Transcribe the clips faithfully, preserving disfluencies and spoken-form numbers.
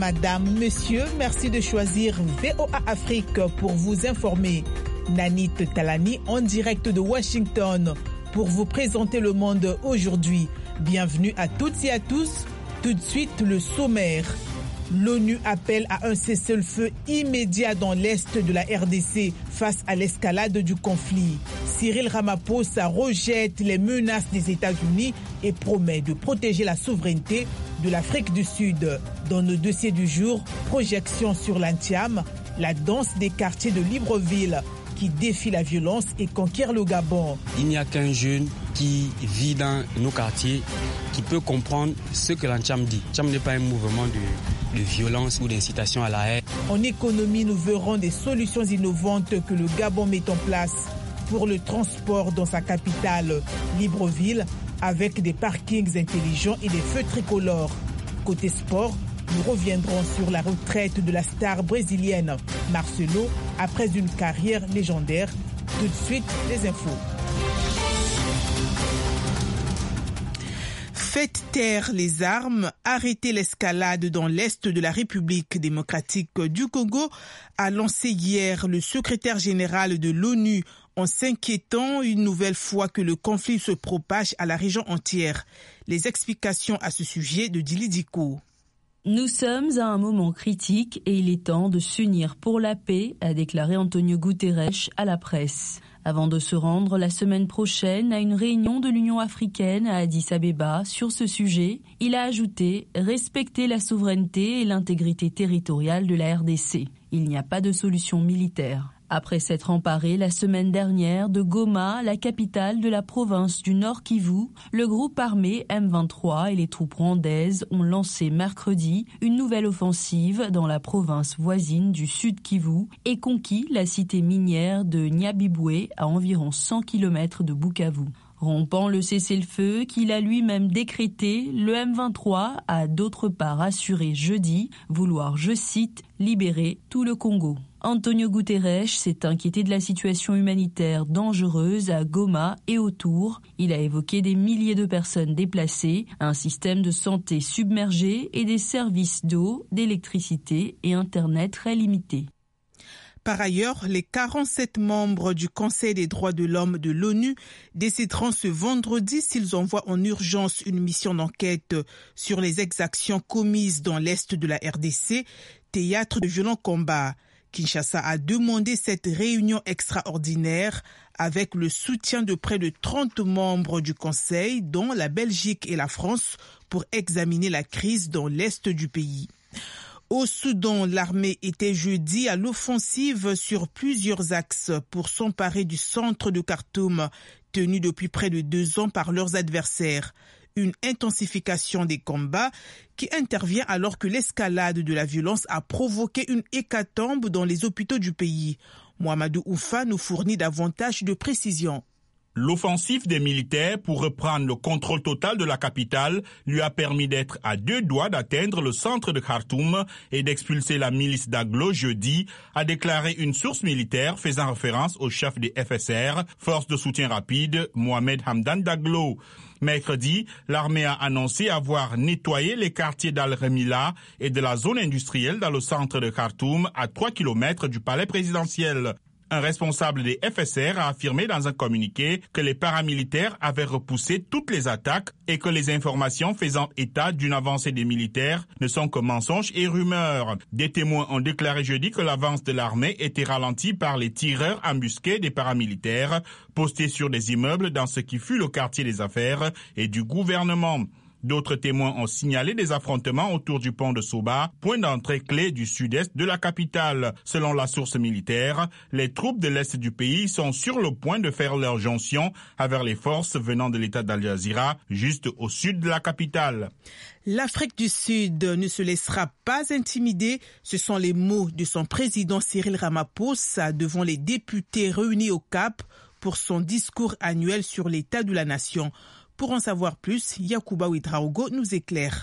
Madame, Monsieur, merci de choisir V O A Afrique pour vous informer. Nanit Talani en direct de Washington pour vous présenter le monde aujourd'hui. Bienvenue à toutes et à tous. Tout de suite, le sommaire. L'ONU appelle à un cessez-le-feu immédiat dans l'est de la R D C face à l'escalade du conflit. Cyril Ramaphosa rejette les menaces des États-Unis et promet de protéger la souveraineté de l'Afrique du Sud. Dans nos dossiers du jour, projection sur l'Antiam, la danse des quartiers de Libreville qui défie la violence et conquiert le Gabon. Il n'y a qu'un jeune qui vit dans nos quartiers qui peut comprendre ce que l'Antiam dit. L'Antiam n'est pas un mouvement de, de violence ou d'incitation à la haine. En économie, nous verrons des solutions innovantes que le Gabon met en place pour le transport dans sa capitale, Libreville, avec des parkings intelligents et des feux tricolores. Côté sport, nous reviendrons sur la retraite de la star brésilienne Marcelo après une carrière légendaire. Tout de suite, les infos. Faites taire les armes, arrêtez l'escalade dans l'est de la République démocratique du Congo, a lancé hier le secrétaire général de l'ONU en s'inquiétant une nouvelle fois que le conflit se propage à la région entière. Les explications à ce sujet de Dili Diko. Nous sommes à un moment critique et il est temps de s'unir pour la paix, a déclaré Antonio Guterres à la presse. Avant de se rendre la semaine prochaine à une réunion de l'Union africaine à Addis Abeba sur ce sujet, il a ajouté « Respecter la souveraineté et l'intégrité territoriale de la R D C. Il n'y a pas de solution militaire ». Après s'être emparé la semaine dernière de Goma, la capitale de la province du Nord Kivu, le groupe armé M vingt-trois et les troupes rwandaises ont lancé mercredi une nouvelle offensive dans la province voisine du Sud Kivu et conquis la cité minière de Nyabibwe à environ cent kilomètres de Bukavu. Rompant le cessez-le-feu qu'il a lui-même décrété, le M vingt-trois a d'autre part assuré jeudi vouloir, je cite, libérer tout le Congo. Antonio Guterres s'est inquiété de la situation humanitaire dangereuse à Goma et autour. Il a évoqué des milliers de personnes déplacées, un système de santé submergé et des services d'eau, d'électricité et Internet très limités. Par ailleurs, les quarante-sept membres du Conseil des droits de l'homme de l'ONU décideront ce vendredi s'ils envoient en urgence une mission d'enquête sur les exactions commises dans l'est de la R D C, théâtre de violents combats. Kinshasa a demandé cette réunion extraordinaire avec le soutien de près de trente membres du Conseil, dont la Belgique et la France, pour examiner la crise dans l'est du pays. Au Soudan, l'armée était jeudi à l'offensive sur plusieurs axes pour s'emparer du centre de Khartoum, tenu depuis près de deux ans par leurs adversaires. Une intensification des combats qui intervient alors que l'escalade de la violence a provoqué une hécatombe dans les hôpitaux du pays. Mohamedou Oufa nous fournit davantage de précisions. L'offensive des militaires pour reprendre le contrôle total de la capitale lui a permis d'être à deux doigts d'atteindre le centre de Khartoum et d'expulser la milice d'Aglo jeudi, a déclaré une source militaire faisant référence au chef des F S R, Force de soutien rapide, Mohamed Hamdan Daglo. Mercredi, l'armée a annoncé avoir nettoyé les quartiers d'Al-Remila et de la zone industrielle dans le centre de Khartoum à trois kilomètres du palais présidentiel. Un responsable des F S R a affirmé dans un communiqué que les paramilitaires avaient repoussé toutes les attaques et que les informations faisant état d'une avancée des militaires ne sont que mensonges et rumeurs. Des témoins ont déclaré jeudi que l'avance de l'armée était ralentie par les tireurs embusqués des paramilitaires postés sur des immeubles dans ce qui fut le quartier des affaires et du gouvernement. D'autres témoins ont signalé des affrontements autour du pont de Soba, point d'entrée clé du sud-est de la capitale. Selon la source militaire, les troupes de l'est du pays sont sur le point de faire leur jonction avec les forces venant de l'état d'Al Jazeera, juste au sud de la capitale. L'Afrique du Sud ne se laissera pas intimider. Ce sont les mots de son président Cyril Ramaphosa devant les députés réunis au Cap pour son discours annuel sur l'état de la nation. Pour en savoir plus, Yacouba Ouedraogo nous éclaire.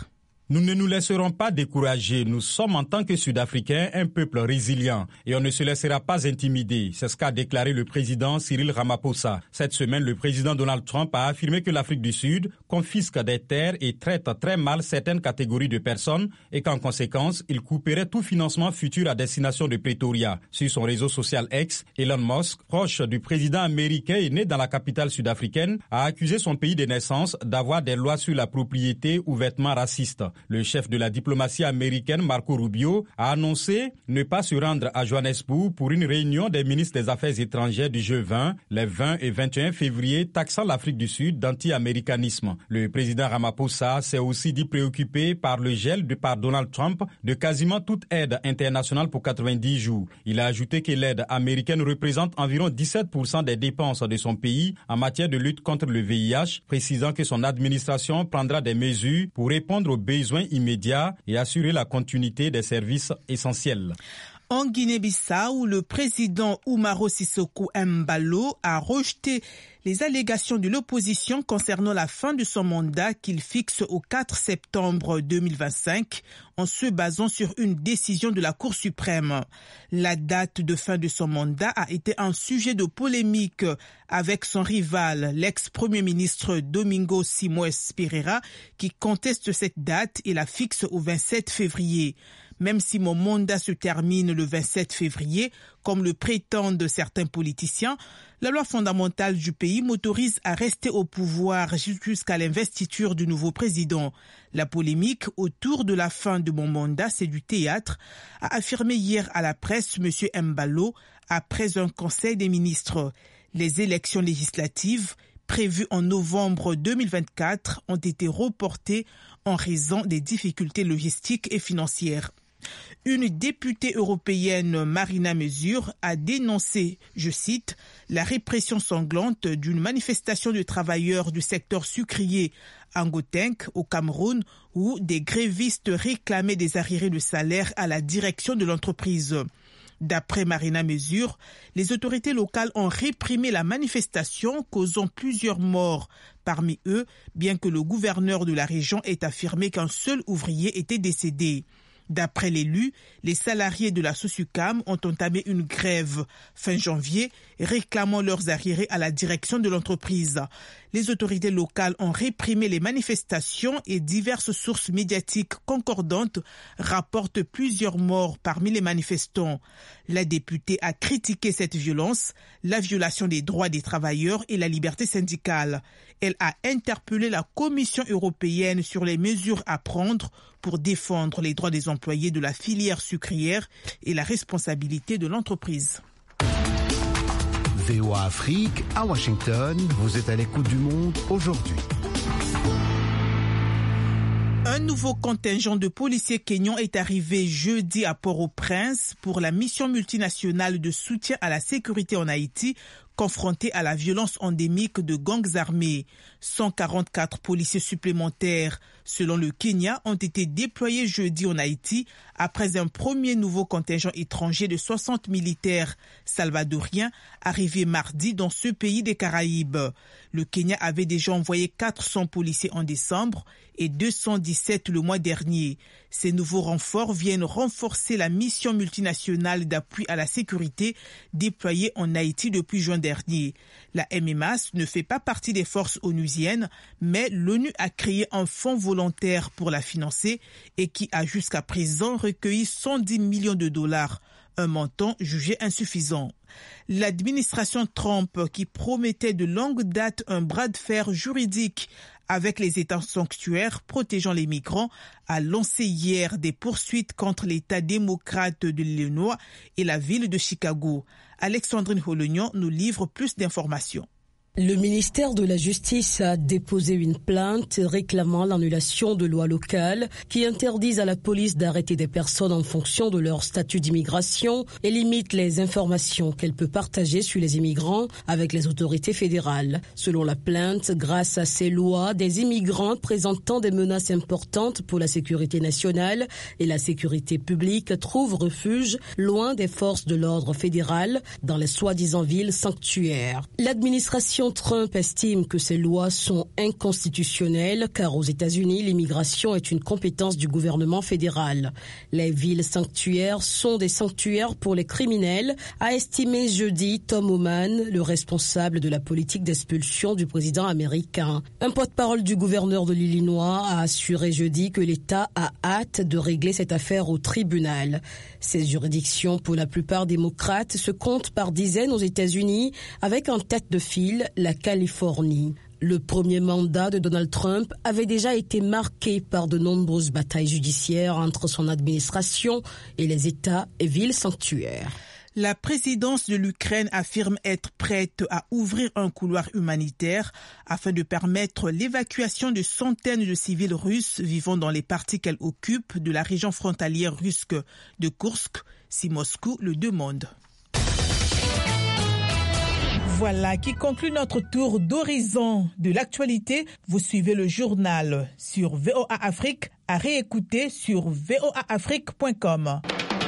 Nous ne nous laisserons pas décourager. Nous sommes en tant que Sud-Africains un peuple résilient et on ne se laissera pas intimider. C'est ce qu'a déclaré le président Cyril Ramaphosa. Cette semaine, le président Donald Trump a affirmé que l'Afrique du Sud confisque des terres et traite très mal certaines catégories de personnes et qu'en conséquence, il couperait tout financement futur à destination de Pretoria. Sur son réseau social X, Elon Musk, proche du président américain et né dans la capitale sud-africaine, a accusé son pays de naissance d'avoir des lois sur la propriété ouvertement racistes. Le chef de la diplomatie américaine, Marco Rubio, a annoncé ne pas se rendre à Johannesburg pour une réunion des ministres des Affaires étrangères du G vingt les vingt et vingt et un février, taxant l'Afrique du Sud d'anti-américanisme. Le président Ramaphosa s'est aussi dit préoccupé par le gel de par Donald Trump de quasiment toute aide internationale pour quatre-vingt-dix jours. Il a ajouté que l'aide américaine représente environ dix-sept pour cent des dépenses de son pays en matière de lutte contre le V I H, précisant que son administration prendra des mesures pour répondre aux besoins immédiats et assurer la continuité des services essentiels. En Guinée-Bissau, le président Umaro Sissoko Embalo a rejeté les allégations de l'opposition concernant la fin de son mandat qu'il fixe au quatre septembre deux mille vingt-cinq en se basant sur une décision de la Cour suprême. La date de fin de son mandat a été un sujet de polémique avec son rival, l'ex-premier ministre Domingo Simões Pereira, qui conteste cette date et la fixe au vingt-sept février. Même si mon mandat se termine le vingt-sept février, comme le prétendent certains politiciens, la loi fondamentale du pays m'autorise à rester au pouvoir jusqu'à l'investiture du nouveau président. La polémique autour de la fin de mon mandat, c'est du théâtre, a affirmé hier à la presse M. Embalo après un conseil des ministres. Les élections législatives prévues en novembre deux mille vingt-quatre ont été reportées en raison des difficultés logistiques et financières. Une députée européenne, Marina Mesure, a dénoncé, je cite, la répression sanglante d'une manifestation de travailleurs du secteur sucrier à Gauteng, au Cameroun, où des grévistes réclamaient des arriérés de salaire à la direction de l'entreprise. D'après Marina Mesure, les autorités locales ont réprimé la manifestation, causant plusieurs morts. Parmi eux, bien que le gouverneur de la région ait affirmé qu'un seul ouvrier était décédé. D'après l'élu, les salariés de la Sosucam ont entamé une grève fin janvier, réclamant leurs arriérés à la direction de l'entreprise. Les autorités locales ont réprimé les manifestations et diverses sources médiatiques concordantes rapportent plusieurs morts parmi les manifestants. La députée a critiqué cette violence, la violation des droits des travailleurs et la liberté syndicale. Elle a interpellé la Commission européenne sur les mesures à prendre pour défendre les droits des employés de la filière sucrière et la responsabilité de l'entreprise. V O A Afrique, à Washington, vous êtes à l'écoute du monde aujourd'hui. Un nouveau contingent de policiers kenyans est arrivé jeudi à Port-au-Prince pour la mission multinationale de soutien à la sécurité en Haïti, confrontés à la violence endémique de gangs armés. cent quarante-quatre policiers supplémentaires, selon le Kenya, ont été déployés jeudi en Haïti après un premier nouveau contingent étranger de soixante militaires salvadoriens arrivés mardi dans ce pays des Caraïbes. Le Kenya avait déjà envoyé quatre cents policiers en décembre et deux cent dix-sept le mois dernier. Ces nouveaux renforts viennent renforcer la mission multinationale d'appui à la sécurité déployée en Haïti depuis juin dernier. La M M A S ne fait pas partie des forces onusiennes, mais l'ONU a créé un fonds volontaire pour la financer et qui a jusqu'à présent recueilli cent dix millions de dollars, un montant jugé insuffisant. L'administration Trump, qui promettait de longue date un bras de fer juridique avec les États sanctuaires protégeant les migrants, a lancé hier des poursuites contre l'État démocrate de l'Illinois et la ville de Chicago. Alexandrine Holognan nous livre plus d'informations. Le ministère de la Justice a déposé une plainte réclamant l'annulation de lois locales qui interdisent à la police d'arrêter des personnes en fonction de leur statut d'immigration et limitent les informations qu'elle peut partager sur les immigrants avec les autorités fédérales. Selon la plainte, grâce à ces lois, des immigrants présentant des menaces importantes pour la sécurité nationale et la sécurité publique trouvent refuge loin des forces de l'ordre fédéral dans les soi-disant villes sanctuaires. L'administration président Trump estime que ces lois sont inconstitutionnelles car aux États-Unis, l'immigration est une compétence du gouvernement fédéral. Les villes sanctuaires sont des sanctuaires pour les criminels, a estimé jeudi Tom Homan, le responsable de la politique d'expulsion du président américain. Un porte-parole du gouverneur de l'Illinois a assuré jeudi que l'État a hâte de régler cette affaire au tribunal. Ces juridictions, pour la plupart démocrates, se comptent par dizaines aux États-Unis, avec en tête de file la Californie. Le premier mandat de Donald Trump avait déjà été marqué par de nombreuses batailles judiciaires entre son administration et les États et villes sanctuaires. La présidence de l'Ukraine affirme être prête à ouvrir un couloir humanitaire afin de permettre l'évacuation de centaines de civils russes vivant dans les parties qu'elle occupe de la région frontalière russe de Koursk, si Moscou le demande. Voilà qui conclut notre tour d'horizon de l'actualité. Vous suivez le journal sur V O A Afrique, à réécouter sur v o a afrique point com.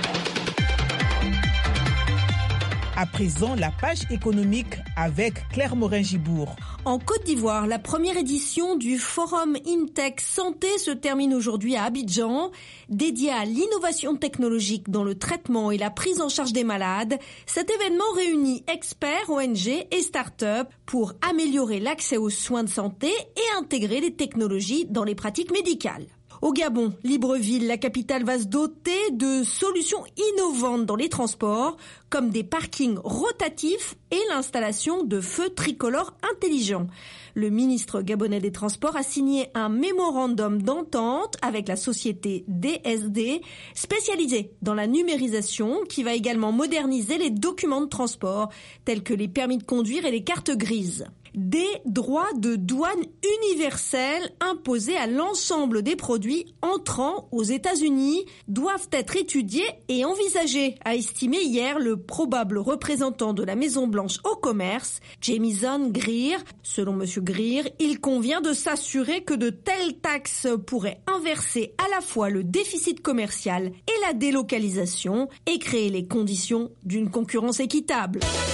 À présent, la page économique avec Claire Morin-Gibourg. En Côte d'Ivoire, la première édition du Forum InTech Santé se termine aujourd'hui à Abidjan. Dédié à l'innovation technologique dans le traitement et la prise en charge des malades, cet événement réunit experts, O N G et start-up pour améliorer l'accès aux soins de santé et intégrer les technologies dans les pratiques médicales. Au Gabon, Libreville, la capitale, va se doter de solutions innovantes dans les transports, comme des parkings rotatifs et l'installation de feux tricolores intelligents. Le ministre gabonais des Transports a signé un mémorandum d'entente avec la société D S D, spécialisée dans la numérisation, qui va également moderniser les documents de transport, tels que les permis de conduire et les cartes grises. Des droits de douane universels imposés à l'ensemble des produits entrant aux États-Unis doivent être étudiés et envisagés, a estimé hier le probable représentant de la Maison-Blanche au commerce, Jamieson Greer. Selon M. Greer, il convient de s'assurer que de telles taxes pourraient inverser à la fois le déficit commercial et la délocalisation et créer les conditions d'une concurrence équitable.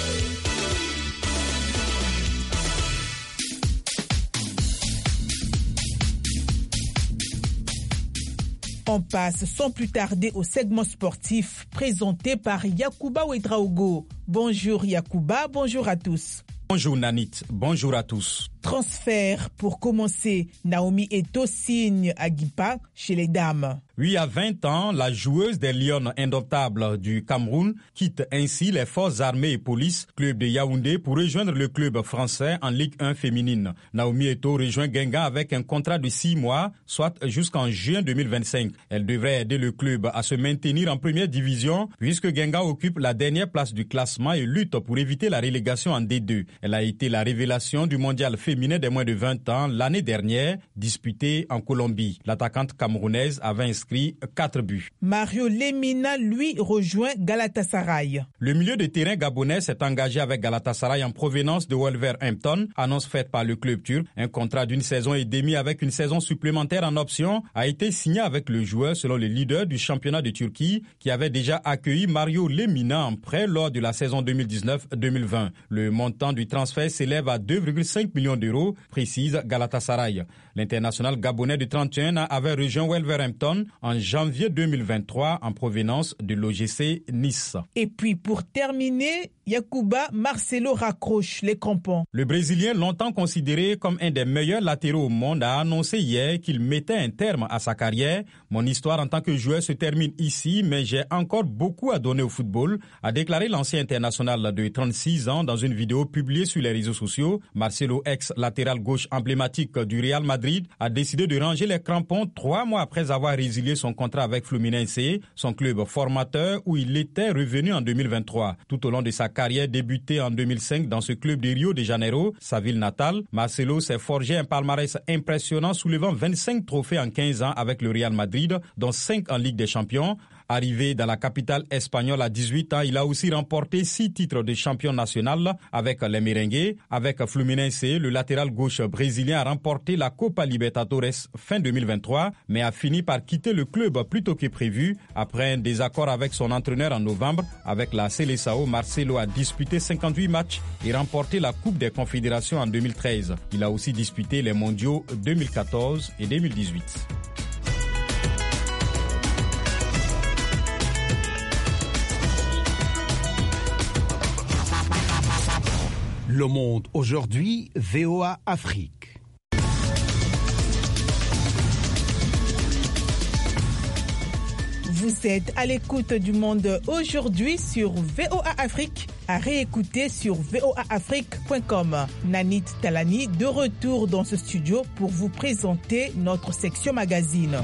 On passe sans plus tarder au segment sportif présenté par Yacouba Ouedraogo. Bonjour Yacouba, bonjour à tous. Bonjour Nanit, bonjour à tous. Transfert pour commencer, Naomi Eto'o signe à Guipa chez les dames. Oui, à vingt ans, la joueuse des Lions indomptables du Cameroun quitte ainsi les forces armées et police, club de Yaoundé, pour rejoindre le club français en Ligue un féminine. Naomi Eto'o rejoint Guingamp avec un contrat de six mois, soit jusqu'en juin deux mille vingt-cinq. Elle devrait aider le club à se maintenir en première division, puisque Guingamp occupe la dernière place du classement et lutte pour éviter la relégation en D deux. Elle a été la révélation du mondial féminin des moins de vingt ans l'année dernière, disputé en Colombie. L'attaquante camerounaise avait inscrit quatre buts. Mario Lemina, lui, rejoint Galatasaray. Le milieu de terrain gabonais s'est engagé avec Galatasaray en provenance de Wolverhampton, annonce faite par le club turc. Un contrat d'une saison et demie avec une saison supplémentaire en option a été signé avec le joueur selon le leader du championnat de Turquie qui avait déjà accueilli Mario Lemina en prêt lors de la saison deux mille dix-neuf deux mille vingt. Le montant du transfert s'élève à deux virgule cinq millions d'euros, précise Galatasaray. L'international gabonais de trente et un ans avait rejoint Wolverhampton en janvier deux mille vingt-trois en provenance de l'O G C Nice. Et puis pour terminer, Yacouba, Marcelo raccroche les crampons. Le Brésilien, longtemps considéré comme un des meilleurs latéraux au monde, a annoncé hier qu'il mettait un terme à sa carrière. Mon histoire en tant que joueur se termine ici, mais j'ai encore beaucoup à donner au football, a déclaré l'ancien international de trente-six ans dans une vidéo publiée sur les réseaux sociaux. Marcelo, ex-latéral gauche emblématique du Real Madrid, a décidé de ranger les crampons trois mois après avoir résilié son contrat avec Fluminense, son club formateur où il était revenu en deux mille vingt-trois. Tout au long de sa carrière débutée en deux mille cinq dans ce club de Rio de Janeiro, sa ville natale, Marcelo s'est forgé un palmarès impressionnant soulevant vingt-cinq trophées en quinze ans avec le Real Madrid, dont cinq en Ligue des Champions. Arrivé dans la capitale espagnole à dix-huit ans, il a aussi remporté six titres de champion national avec les Merengues. Avec Fluminense, le latéral gauche brésilien a remporté la Copa Libertadores fin deux mille vingt-trois, mais a fini par quitter le club plus tôt que prévu. Après un désaccord avec son entraîneur en novembre, avec la Seleção, Marcelo a disputé cinquante-huit matchs et remporté la Coupe des Confédérations en deux mille treize. Il a aussi disputé les mondiaux deux mille quatorze et deux mille dix-huit. Le Monde aujourd'hui, V O A Afrique. Vous êtes à l'écoute du Monde aujourd'hui sur V O A Afrique, à réécouter sur v o a afrique point com. Nanit Talani de retour dans ce studio pour vous présenter notre section magazine.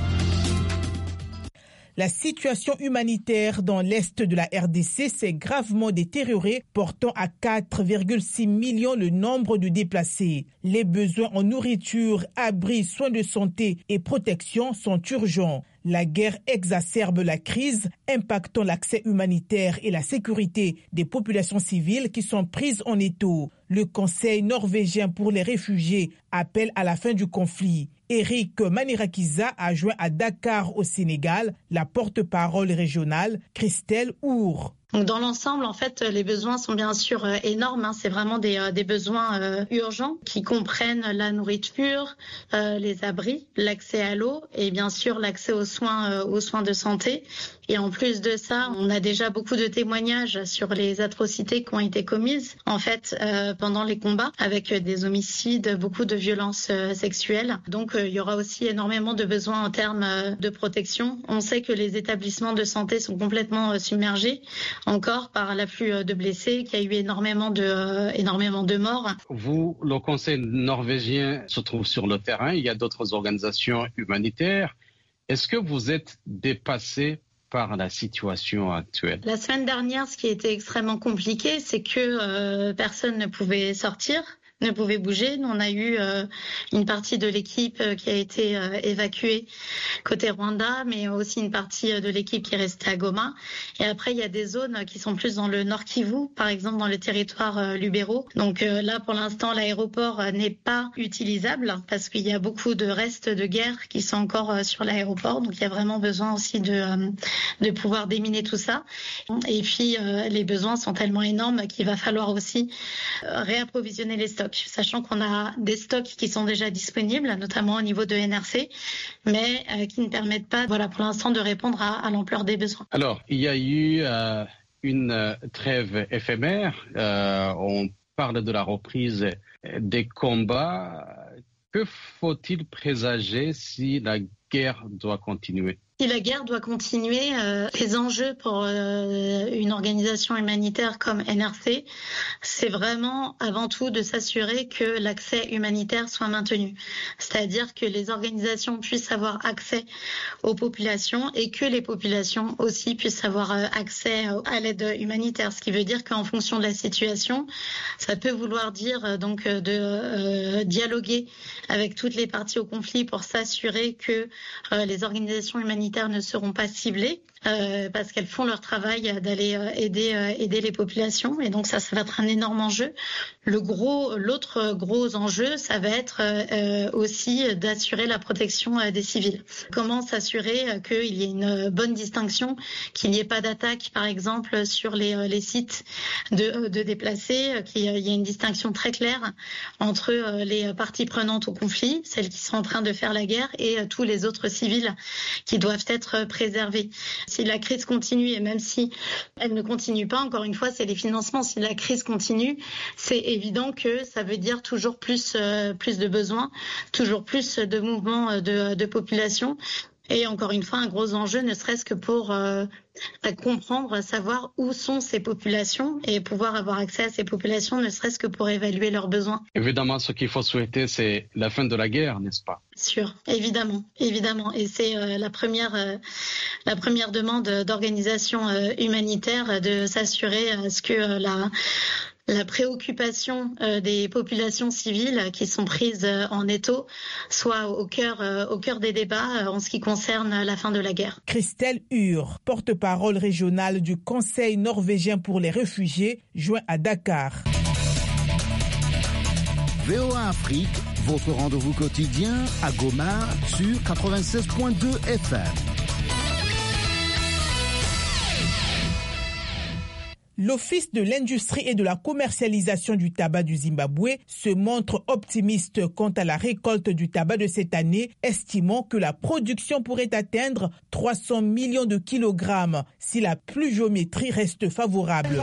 La situation humanitaire dans l'est de la R D C s'est gravement détériorée, portant à quatre virgule six millions le nombre de déplacés. Les besoins en nourriture, abris, soins de santé et protection sont urgents. La guerre exacerbe la crise, impactant l'accès humanitaire et la sécurité des populations civiles qui sont prises en étau. Le Conseil norvégien pour les réfugiés appelle à la fin du conflit. Eric Manirakiza a joint à Dakar au Sénégal la porte-parole régionale Christelle Our. Donc dans l'ensemble, en fait, les besoins sont bien sûr euh, énormes. Hein. C'est vraiment des, euh, des besoins euh, urgents qui comprennent la nourriture, euh, les abris, l'accès à l'eau et bien sûr l'accès aux soins, euh, aux soins de santé. Et en plus de ça, on a déjà beaucoup de témoignages sur les atrocités qui ont été commises en fait euh, pendant les combats, avec des homicides, beaucoup de violences euh, sexuelles. Donc euh, il y aura aussi énormément de besoins en termes euh, de protection. On sait que les établissements de santé sont complètement euh, submergés. Encore par l'afflux de blessés, qu'il y a eu énormément de, euh, énormément de morts. Vous, le Conseil norvégien se trouve sur le terrain, il y a d'autres organisations humanitaires. Est-ce que vous êtes dépassé par la situation actuelle? La semaine dernière, ce qui était extrêmement compliqué, c'est que euh, personne ne pouvait sortir, ne pouvait bouger. Nous, on a eu euh, une partie de l'équipe euh, qui a été euh, évacuée côté Rwanda, mais aussi une partie euh, de l'équipe qui est restée à Goma. Et après, il y a des zones qui sont plus dans le Nord Kivu, par exemple dans le territoire euh, Lubero. Donc euh, là, pour l'instant, l'aéroport euh, n'est pas utilisable parce qu'il y a beaucoup de restes de guerre qui sont encore euh, sur l'aéroport. Donc il y a vraiment besoin aussi de, euh, de pouvoir déminer tout ça. Et puis, euh, les besoins sont tellement énormes qu'il va falloir aussi euh, réapprovisionner les stocks, sachant qu'on a des stocks qui sont déjà disponibles, notamment au niveau de N R C, mais euh, qui ne permettent pas, voilà, pour l'instant, de répondre à, à l'ampleur des besoins. Alors, il y a eu euh, une trêve éphémère. Euh, on parle de la reprise des combats. Que faut-il présager si la guerre doit continuer? Si la guerre doit continuer, euh, les enjeux pour euh, une organisation humanitaire comme N R C, c'est vraiment avant tout de s'assurer que l'accès humanitaire soit maintenu. C'est-à-dire que les organisations puissent avoir accès aux populations et que les populations aussi puissent avoir euh, accès à l'aide humanitaire. Ce qui veut dire qu'en fonction de la situation, ça peut vouloir dire euh, donc de euh, dialoguer avec toutes les parties au conflit pour s'assurer que euh, les organisations humanitaires ne seront pas ciblées euh, parce qu'elles font leur travail d'aller euh, aider euh, aider les populations, et donc ça ça va être un énorme enjeu. Le gros l'autre gros enjeu, ça va être euh, aussi d'assurer la protection euh, des civils. Comment s'assurer euh, qu'il y ait une bonne distinction, qu'il n'y ait pas d'attaque par exemple sur les euh, les sites de de déplacés, euh, qu'il y ait une distinction très claire entre euh, les parties prenantes au conflit, celles qui sont en train de faire la guerre, et euh, tous les autres civils qui doivent être préservés. Si la crise continue, et même si elle ne continue pas, encore une fois, c'est les financements. Si la crise continue, c'est évident que ça veut dire toujours plus, euh, plus de besoins, toujours plus de mouvements de, de population. Et encore une fois, un gros enjeu, ne serait-ce que pour euh, comprendre, savoir où sont ces populations et pouvoir avoir accès à ces populations, ne serait-ce que pour évaluer leurs besoins. Évidemment, ce qu'il faut souhaiter, c'est la fin de la guerre, n'est-ce pas? Sûr, évidemment, évidemment. Et c'est euh, la première, euh, la première demande d'organisation euh, humanitaire, de s'assurer à ce que euh, la la préoccupation euh, des populations civiles qui sont prises euh, en étau soit au cœur, euh, au cœur des débats euh, en ce qui concerne la fin de la guerre. Christelle Hure, porte-parole régionale du Conseil norvégien pour les réfugiés, joint à Dakar. V O A Afrique, votre rendez-vous quotidien à Goma sur quatre-vingt-seize point deux F M. L'Office de l'industrie et de la commercialisation du tabac du Zimbabwe se montre optimiste quant à la récolte du tabac de cette année, estimant que la production pourrait atteindre trois cents millions de kilogrammes si la pluviométrie reste favorable.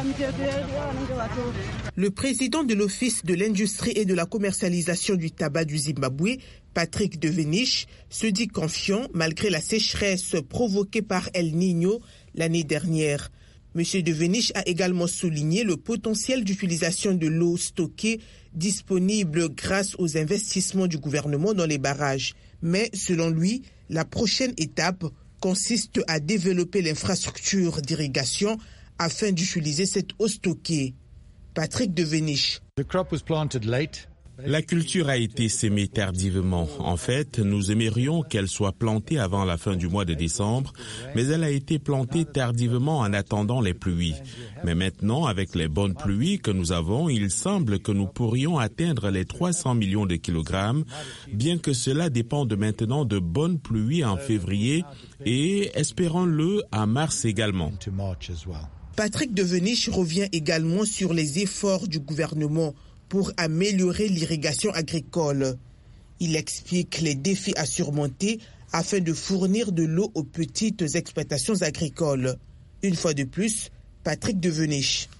Le président de l'Office de l'industrie et de la commercialisation du tabac du Zimbabwe, Patrick Devenish, se dit confiant malgré la sécheresse provoquée par El Niño l'année dernière. M. Devenish a également souligné le potentiel d'utilisation de l'eau stockée disponible grâce aux investissements du gouvernement dans les barrages. Mais selon lui, la prochaine étape consiste à développer l'infrastructure d'irrigation afin d'utiliser cette eau stockée. Patrick Devenish. The crop was planted late. La culture a été sémée tardivement. En fait, nous aimerions qu'elle soit plantée avant la fin du mois de décembre, mais elle a été plantée tardivement en attendant les pluies. Mais maintenant, avec les bonnes pluies que nous avons, il semble que nous pourrions atteindre les trois cents millions de kilogrammes, bien que cela dépende maintenant de bonnes pluies en février et, espérons-le, en mars également. Patrick Devenish revient également sur les efforts du gouvernement pour améliorer l'irrigation agricole. Il explique les défis à surmonter afin de fournir de l'eau aux petites exploitations agricoles. Une fois de plus, Patrick Devenish.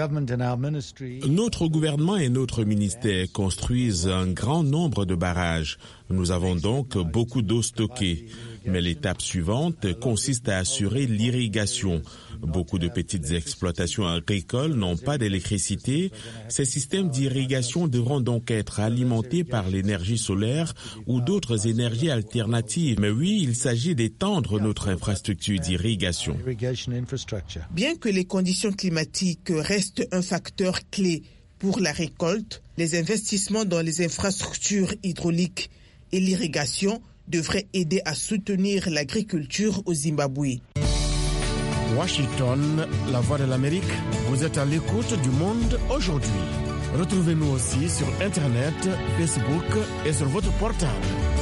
Notre gouvernement et notre ministère construisent un grand nombre de barrages. Nous avons donc beaucoup d'eau stockée. Mais l'étape suivante consiste à assurer l'irrigation. Beaucoup de petites exploitations agricoles n'ont pas d'électricité. Ces systèmes d'irrigation devront donc être alimentés par l'énergie solaire ou d'autres énergies alternatives. Mais oui, il s'agit d'étendre notre infrastructure d'irrigation. Bien que les conditions climatiques restent un facteur clé pour la récolte, les investissements dans les infrastructures hydrauliques et l'irrigation devraient aider à soutenir l'agriculture au Zimbabwe. Washington, la voix de l'Amérique, vous êtes à l'écoute du monde aujourd'hui. Retrouvez-nous aussi sur Internet, Facebook et sur votre portable.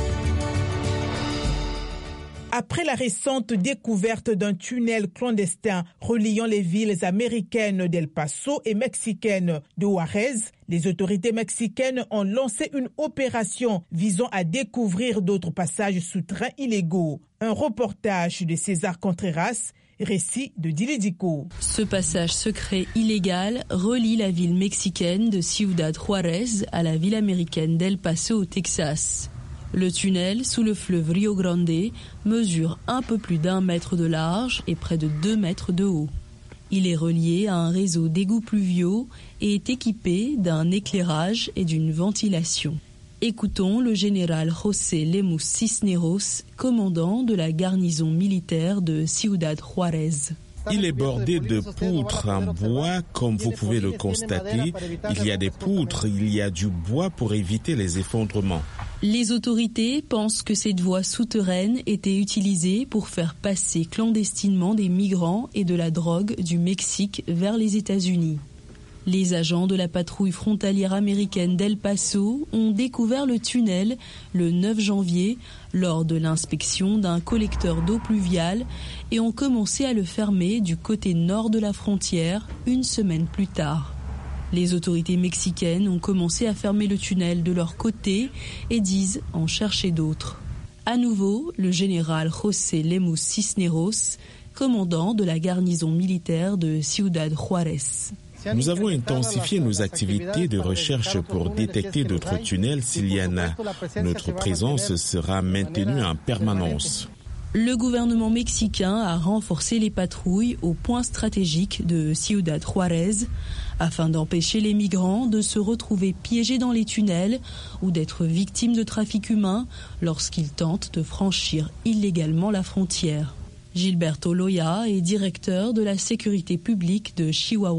Après la récente découverte d'un tunnel clandestin reliant les villes américaines d'El Paso et mexicaines de Juárez, les autorités mexicaines ont lancé une opération visant à découvrir d'autres passages souterrains illégaux. Un reportage de César Contreras, récit de Dilidico. Ce passage secret illégal relie la ville mexicaine de Ciudad Juárez à la ville américaine d'El Paso au Texas. Le tunnel sous le fleuve Rio Grande mesure un peu plus d'un mètre de large et près de deux mètres de haut. Il est relié à un réseau d'égouts pluviaux et est équipé d'un éclairage et d'une ventilation. Écoutons le général José Lemus Cisneros, commandant de la garnison militaire de Ciudad Juárez. Il est bordé de poutres en bois, comme vous pouvez le constater. Il y a des poutres, il y a du bois pour éviter les effondrements. Les autorités pensent que cette voie souterraine était utilisée pour faire passer clandestinement des migrants et de la drogue du Mexique vers les États-Unis. Les agents de la patrouille frontalière américaine d'El Paso ont découvert le tunnel le neuf janvier lors de l'inspection d'un collecteur d'eau pluviale et ont commencé à le fermer du côté nord de la frontière une semaine plus tard. Les autorités mexicaines ont commencé à fermer le tunnel de leur côté et disent en chercher d'autres. À nouveau, le général José Lemus Cisneros, commandant de la garnison militaire de Ciudad Juárez. Nous avons intensifié nos activités de recherche pour détecter d'autres tunnels s'il y en a. Notre présence sera maintenue en permanence. Le gouvernement mexicain a renforcé les patrouilles au point stratégique de Ciudad Juárez afin d'empêcher les migrants de se retrouver piégés dans les tunnels ou d'être victimes de trafic humain lorsqu'ils tentent de franchir illégalement la frontière. Gilberto Loya est directeur de la sécurité publique de Chihuahua.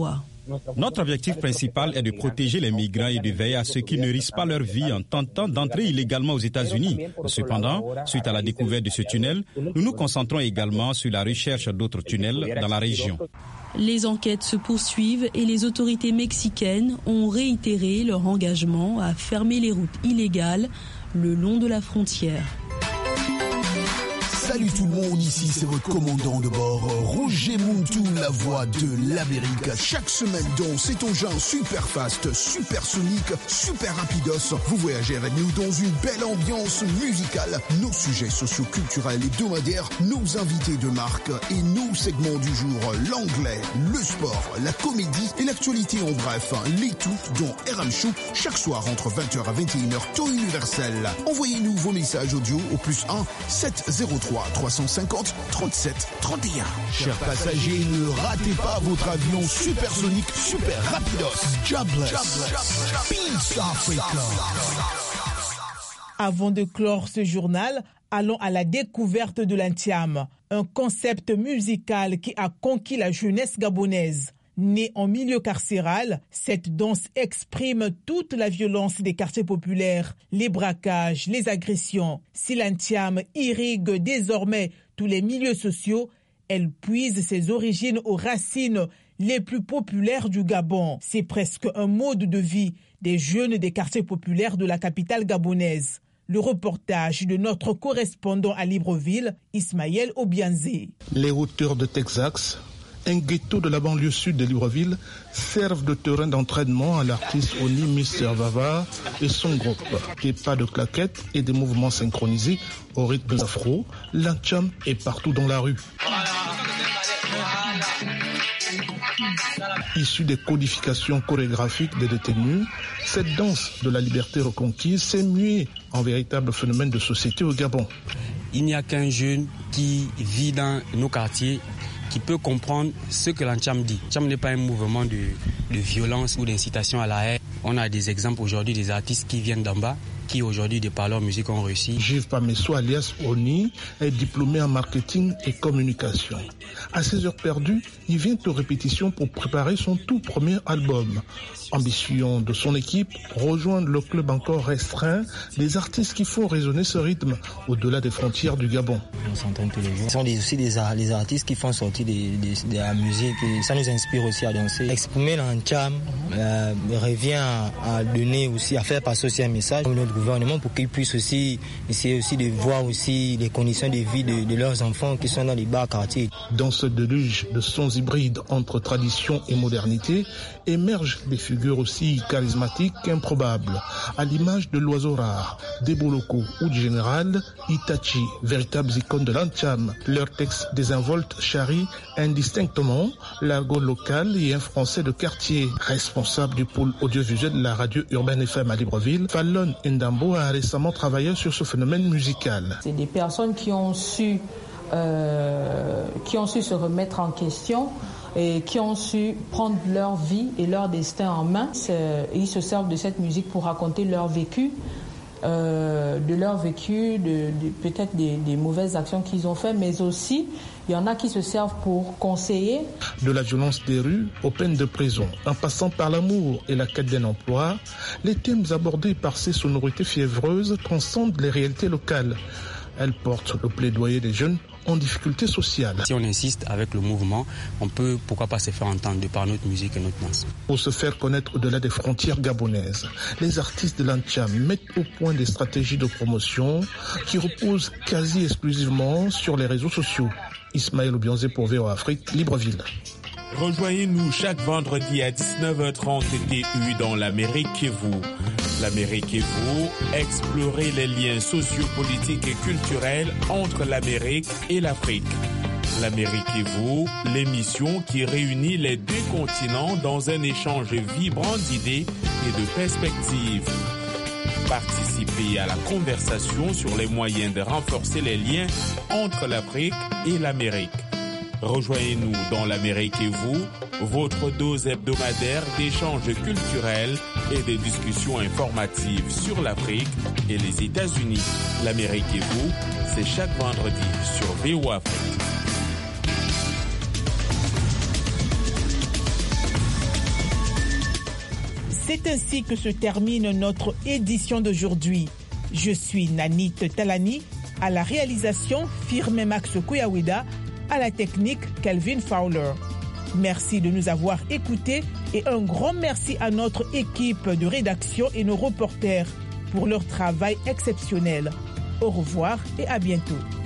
Notre objectif principal est de protéger les migrants et de veiller à ce qu'ils ne risquent pas leur vie en tentant d'entrer illégalement aux États-Unis. Cependant, suite à la découverte de ce tunnel, nous nous concentrons également sur la recherche d'autres tunnels dans la région. Les enquêtes se poursuivent et les autorités mexicaines ont réitéré leur engagement à fermer les routes illégales le long de la frontière. Salut tout le monde, ici c'est votre commandant de bord, Roger Montou, la voix de l'Amérique. Chaque semaine dans cet engin super fast, super sonique, super rapidos, vous voyagez avec nous dans une belle ambiance musicale. Nos sujets socio-culturels hebdomadaires, nos invités de marque et nos segments du jour, l'anglais, le sport, la comédie et l'actualité en bref. Les tout dans R M Show, chaque soir entre vingt heures à vingt et une heures, temps universel. Envoyez-nous vos messages audio au plus un sept zéro trois trois cent cinquante trente-sept trente et un. Chers passagers, ne ratez pas votre avion supersonique, super rapidos. Jobless. Peace Africa. Avant de clore ce journal, allons à la découverte de l'Antiam, un concept musical qui a conquis la jeunesse gabonaise. Née en milieu carcéral, cette danse exprime toute la violence des quartiers populaires, les braquages, les agressions. Si l'Antiam irrigue désormais tous les milieux sociaux, elle puise ses origines aux racines les plus populaires du Gabon. C'est presque un mode de vie des jeunes des quartiers populaires de la capitale gabonaise. Le reportage de notre correspondant à Libreville, Ismaël Obianzé. Les hauteurs de Texas, un ghetto de la banlieue sud de Libreville, servent de terrain d'entraînement à l'artiste Oni mister Vava et son groupe. Des pas de claquettes et des mouvements synchronisés au rythme afro, l'Antiam est partout dans la rue. Issue des codifications chorégraphiques des détenus, cette danse de la liberté reconquise s'est muée en véritable phénomène de société au Gabon. Il n'y a qu'un jeune qui vit dans nos quartiers qui peut comprendre ce que l'Antiam dit. L'Antiam n'est pas un mouvement de, de violence ou d'incitation à la haine. On a des exemples aujourd'hui des artistes qui viennent d'en bas, qui aujourd'hui, de par leur musique, ont réussi. Gilles Pamesso, alias Oni, est diplômé en marketing et communication. À ses heures perdues, il vient aux répétitions pour préparer son tout premier album. Ambition de son équipe, rejoindre le club encore restreint des artistes qui font résonner ce rythme au-delà des frontières du Gabon. On s'entraîne tous les jours. Ce sont des, aussi des, des artistes qui font sortir des, des, de la musique et ça nous inspire aussi à danser. Exprimer l'Antiam euh, revient à, à donner aussi, à faire passer aussi un message au notre gouvernement pour qu'ils puissent aussi essayer aussi de voir aussi les conditions de vie de, de leurs enfants qui sont dans les bas quartiers. Dans ce déluge de sons hybrides entre tradition et modernité, émergent des figures aussi charismatiques qu'improbables, à l'image de l'oiseau rare, des Boloko ou du général Itachi, véritables icônes de l'Antiam. Leur texte désinvolte charrie indistinctement l'argot local et un français de quartier. Responsable du pôle audiovisuel de la radio urbaine F M à Libreville, Fallon Ndambo a récemment travaillé sur ce phénomène musical. C'est des personnes qui ont su, euh, qui ont su se remettre en question et qui ont su prendre leur vie et leur destin en main. Ils se servent de cette musique pour raconter leur vécu, euh, de leur vécu, de, de, peut-être des, des mauvaises actions qu'ils ont faites, mais aussi il y en a qui se servent pour conseiller. De la violence des rues aux peines de prison, en passant par l'amour et la quête d'un emploi, les thèmes abordés par ces sonorités fiévreuses transcendent les réalités locales. Elles portent le plaidoyer des jeunes en difficulté sociale. Si on insiste avec le mouvement, on peut pourquoi pas se faire entendre de par notre musique et notre danse. Pour se faire connaître au-delà des frontières gabonaises, les artistes de l'Antiam mettent au point des stratégies de promotion qui reposent quasi exclusivement sur les réseaux sociaux. Ismaël Obianzé pour V O A Afrique, Libreville. Rejoignez-nous chaque vendredi à dix-neuf heures trente T U dans l'Amérique et vous. L'Amérique et vous, explorez les liens sociopolitiques et culturels entre l'Amérique et l'Afrique. L'Amérique et vous, l'émission qui réunit les deux continents dans un échange vibrant d'idées et de perspectives. Participez à la conversation sur les moyens de renforcer les liens entre l'Afrique et l'Amérique. Rejoignez-nous dans l'Amérique et vous, votre dose hebdomadaire d'échanges culturels et de discussions informatives sur l'Afrique et les États-Unis. L'Amérique et vous, c'est chaque vendredi sur V O A Afrique. C'est ainsi que se termine notre édition d'aujourd'hui. Je suis Nanit Talani, à la réalisation Firme Max Kouyawida, à la technique Kelvin Fowler. Merci de nous avoir écoutés et un grand merci à notre équipe de rédaction et nos reporters pour leur travail exceptionnel. Au revoir et à bientôt.